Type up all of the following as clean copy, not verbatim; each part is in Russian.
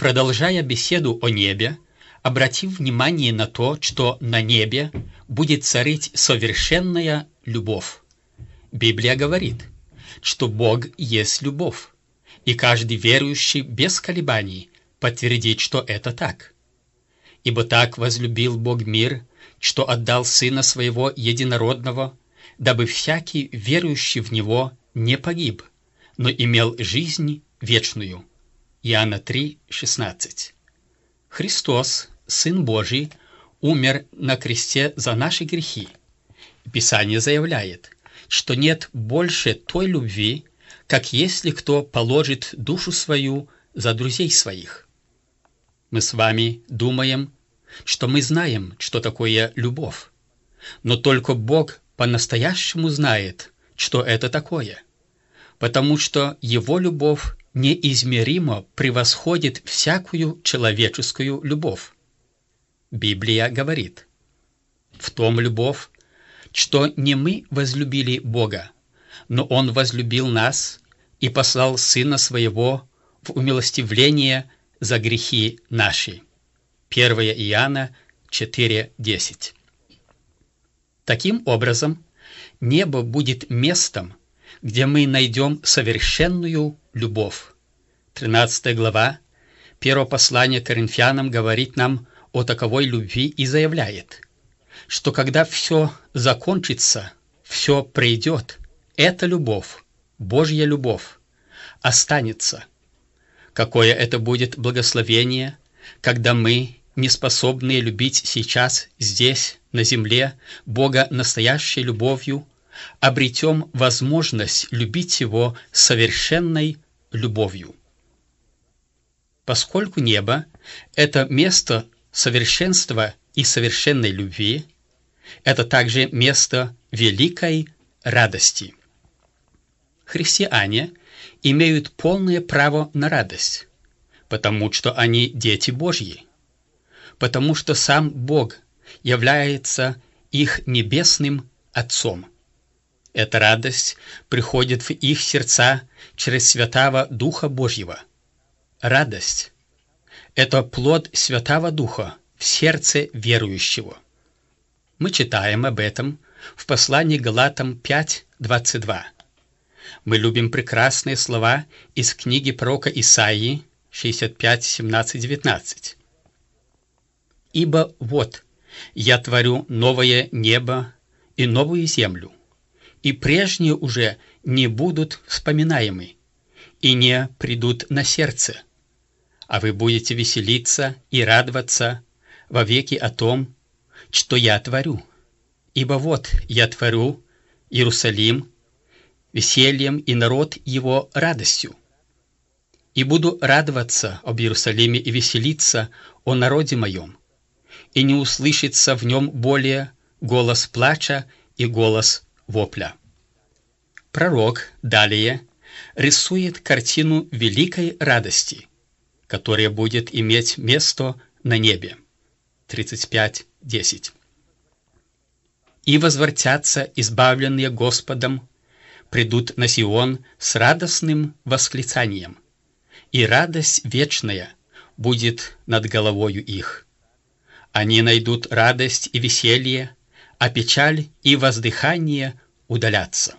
Продолжая беседу о небе, обратим внимание на то, что на небе будет царить совершенная любовь. Библия говорит, что Бог есть любовь, и каждый верующий без колебаний подтвердит, что это так. Ибо так возлюбил Бог мир, что отдал Сына Своего Единородного, дабы всякий верующий в Него не погиб, но имел жизнь вечную. Иоанна 3:16. Христос, Сын Божий, умер на кресте за наши грехи. Писание заявляет, что нет больше той любви, как если кто положит душу свою за друзей своих. Мы с вами думаем, что мы знаем, что такое любовь, но только Бог по-настоящему знает, что это такое, потому что Его любовь неизмеримо превосходит всякую человеческую любовь. Библия говорит: «В том любовь, что не мы возлюбили Бога, но Он возлюбил нас и послал Сына Своего в умилостивление за грехи наши». 1 Иоанна 4:10. Таким образом, небо будет местом, где мы найдем совершенную любовь. 13 глава 1 послания к Коринфянам говорит нам о таковой любви и заявляет, что когда все закончится, все пройдет, эта любовь, Божья любовь, останется. Какое это будет благословение, когда мы, неспособные любить сейчас, здесь, на земле, Бога настоящей любовью, обретем возможность любить Его совершенной любовью. Поскольку небо – это место совершенства и совершенной любви, это также место великой радости. Христиане имеют полное право на радость, потому что они дети Божьи, потому что сам Бог является их небесным Отцом. Эта радость приходит в их сердца через Святаго Духа Божьего. Радость – это плод Святаго Духа в сердце верующего. Мы читаем об этом в послании Галатам 5:22. Мы любим прекрасные слова из книги пророка Исаии 65:17-19. «Ибо вот, я творю новое небо и новую землю, и прежние уже не будут вспоминаемы, и не придут на сердце, а вы будете веселиться и радоваться вовеки о том, что я творю. Ибо вот я творю Иерусалим весельем и народ его радостью. И буду радоваться об Иерусалиме и веселиться о народе моем, и не услышится в нем более голос плача и голос вопля». Пророк далее рисует картину великой радости, которая будет иметь место на небе. 35:10. «И возвратятся избавленные Господом, придут на Сион с радостным восклицанием, и радость вечная будет над головою их. Они найдут радость и веселье, а печаль и воздыхание удалятся».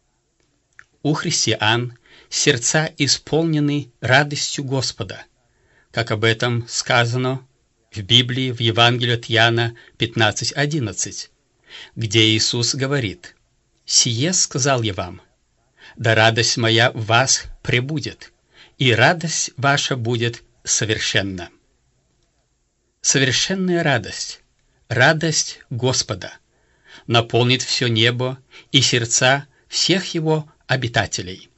У христиан сердца исполнены радостью Господа, как об этом сказано в Библии в Евангелии от Иоанна 15:11, где Иисус говорит: «Сие сказал я вам, да радость моя в вас пребудет, и радость ваша будет совершенна». Совершенная радость, радость Господа, наполнит все небо и сердца всех Его обитателей.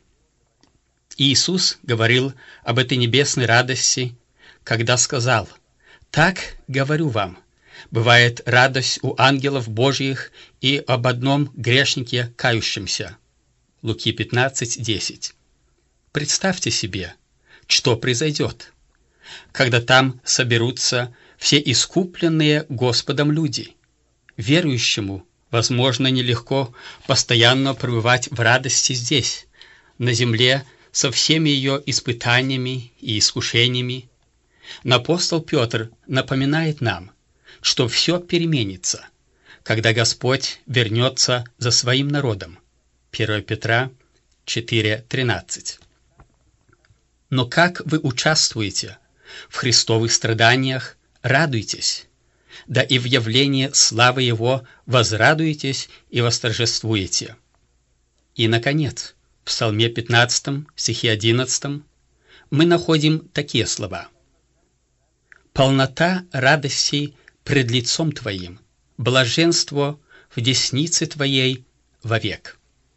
Иисус говорил об этой небесной радости, когда сказал: «Так говорю вам, бывает радость у ангелов Божьих и об одном грешнике кающемся». Луки 15:10. Представьте себе, что произойдет, когда там соберутся все искупленные Господом люди. Верующему, возможно, нелегко постоянно пребывать в радости здесь, на земле, со всеми ее испытаниями и искушениями. Но апостол Петр напоминает нам, что все переменится, когда Господь вернется за своим народом. 1 Петра 4:13. Но как вы участвуете в Христовых страданиях, радуйтесь, да и в явлении славы Его возрадуетесь и восторжествуете. И, наконец, в Псалме 15, стихе 11, мы находим такие слова: «Полнота радостей пред лицом Твоим, блаженство в деснице Твоей вовек».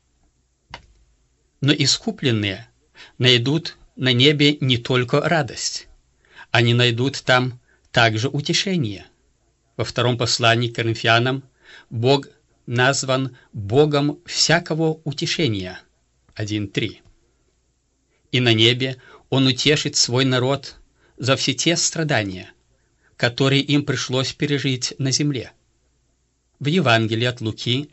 Но искупленные найдут на небе не только радость, они найдут там также утешение. Во втором послании к Коринфянам Бог назван Богом всякого утешения. 1:3. И на небе Он утешит свой народ за все те страдания, которые им пришлось пережить на земле. В Евангелии от Луки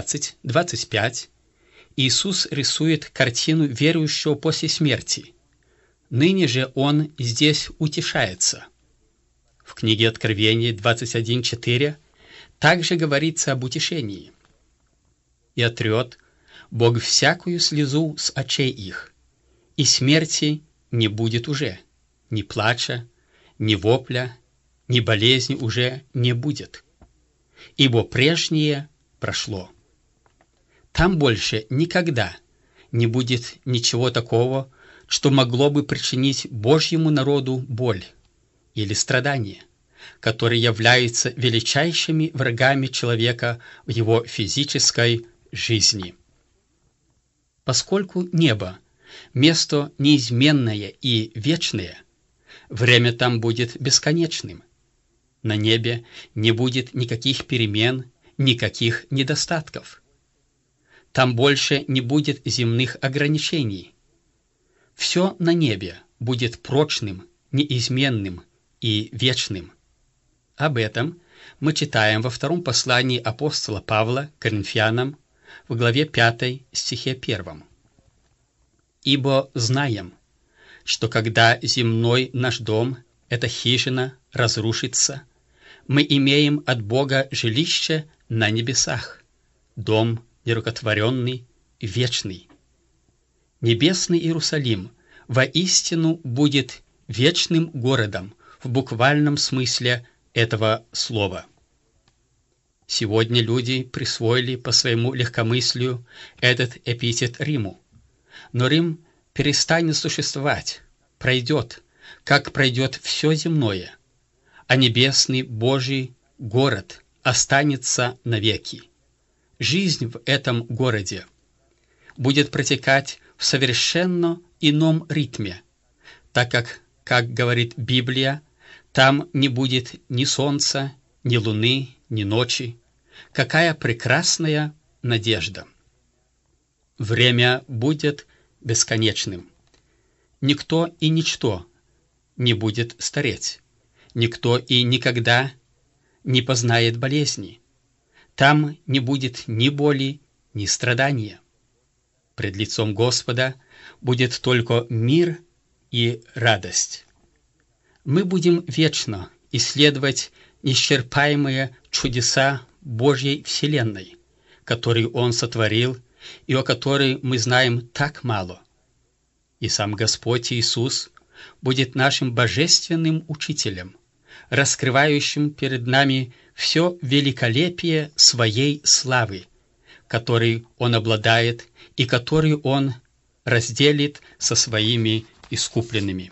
16:25 Иисус рисует картину верующего после смерти. Ныне же Он здесь утешается. В книге Откровения 21:4 также говорится об утешении. «И отрет Бог всякую слезу с очей их, и смерти не будет уже, ни плача, ни вопля, ни болезни уже не будет, ибо прежнее прошло». Там больше никогда не будет ничего такого, что могло бы причинить Божьему народу боль или страдания, которые являются величайшими врагами человека в его физической жизни. Поскольку небо – место неизменное и вечное, время там будет бесконечным. На небе не будет никаких перемен, никаких недостатков. Там больше не будет земных ограничений. Все на небе будет прочным, неизменным и вечным. Об этом мы читаем во втором послании апостола Павла к Коринфянам в главе 5, стихе 1. «Ибо знаем, что когда земной наш дом, эта хижина, разрушится, мы имеем от Бога жилище на небесах, дом нерукотворенный, вечный. Небесный Иерусалим воистину будет вечным городом в буквальном смысле этого слова». Сегодня люди присвоили по своему легкомыслию этот эпитет Риму. Но Рим перестанет существовать, пройдет, как пройдет все земное, а небесный Божий город останется навеки. Жизнь в этом городе будет протекать в совершенно ином ритме, так как говорит Библия, там не будет ни солнца, ни луны, ни ночи. Какая прекрасная надежда! Время будет бесконечным. Никто и ничто не будет стареть. Никто и никогда не познает болезни. Там не будет ни боли, ни страдания. Пред лицом Господа будет только мир и радость. Мы будем вечно исследовать неисчерпаемые чудеса Божьей Вселенной, которые Он сотворил и о которой мы знаем так мало. И сам Господь Иисус будет нашим божественным учителем, раскрывающим перед нами все великолепие Своей славы, которой Он обладает и которую Он разделит со Своими искупленными.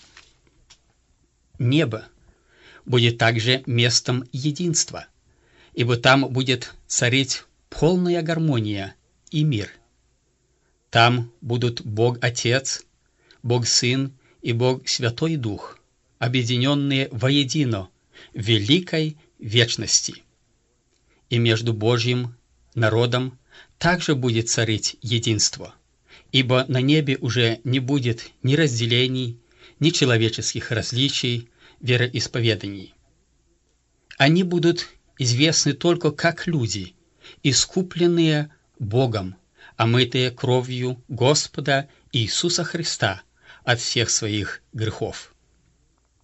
Небо будет также местом единства, ибо там будет царить полная гармония и мир. Там будут Бог Отец, Бог Сын и Бог Святой Дух, объединенные воедино в великой вечности. И между Божьим народом также будет царить единство, ибо на небе уже не будет ни разделений, ни человеческих различий, вероисповеданий. Они будут известны только как люди, искупленные Богом, омытые кровью Господа Иисуса Христа от всех своих грехов.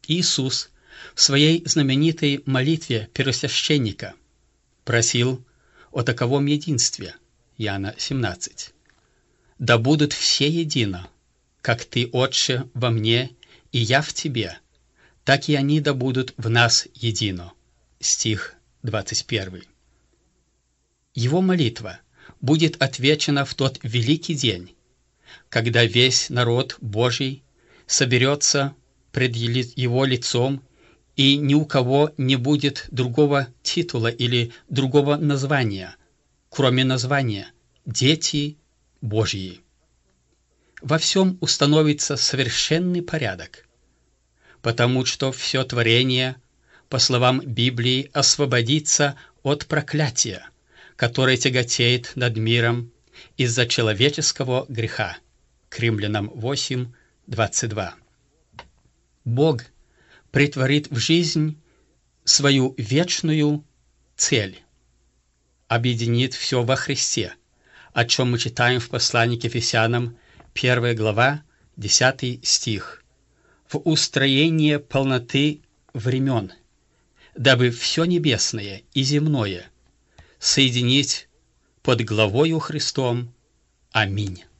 Иисус в своей знаменитой молитве первосвященника просил о таковом единстве, Иоанна 17. «Да будут все едино, как Ты, Отче, во мне, и я в Тебе, так и они да будут в нас едино». Стих 21. Его молитва будет отвечена в тот великий день, когда весь народ Божий соберется пред Его лицом, и ни у кого не будет другого титула или другого названия, кроме названия «Дети Божьи». Во всем установится совершенный порядок, потому что все творение, по словам Библии, освободится от проклятия, которое тяготеет над миром из-за человеческого греха. К Римлянам 8, 22. Бог претворит в жизнь свою вечную цель, объединит все во Христе, о чем мы читаем в послании к Ефесянам, 1 глава, 10 стих, в устроение полноты времен, дабы все небесное и земное соединить под главою Христом. Аминь.